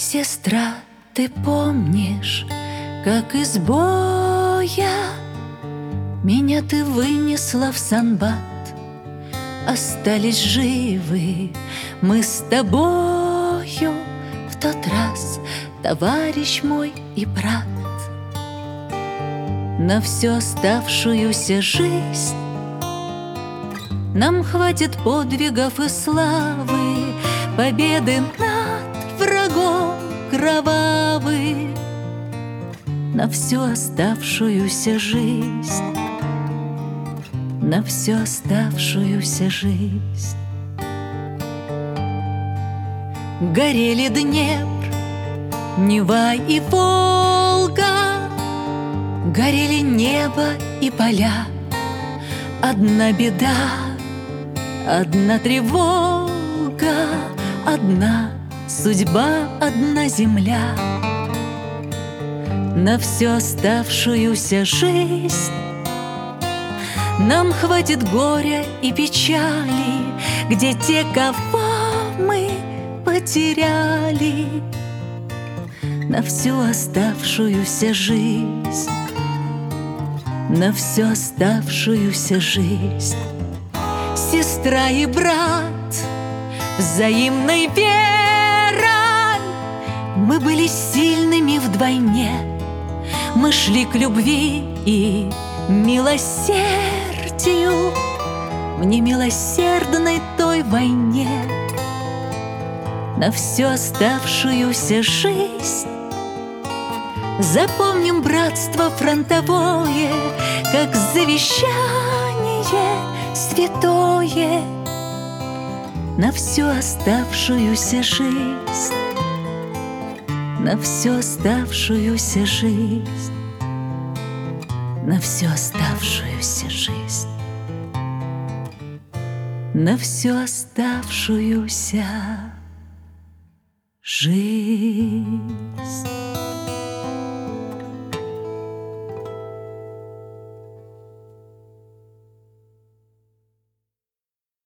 Сестра, ты помнишь, как из боя меня ты вынесла в Санбат? Остались живы мы с тобою в тот раз, товарищ мой и брат. На всю оставшуюся жизнь нам хватит подвигов и славы, победы над врагом кровавый. На всю оставшуюся жизнь, на всю оставшуюся жизнь. Горели Днепр, Нева и Волга, горели небо и поля. Одна беда, одна тревога, одна судьба, одна земля. На всю оставшуюся жизнь нам хватит горя и печали, где те, кого мы потеряли. На всю оставшуюся жизнь, на всю оставшуюся жизнь. Сестра и брат, взаимной верой, мы были сильными вдвойне. Мы шли к любви и милосердию в немилосердной той войне. На всю оставшуюся жизнь запомним братство фронтовое, как завещание святое. На всю оставшуюся жизнь, на всю оставшуюся жизнь, на всю оставшуюся жизнь, на всю оставшуюся жизнь.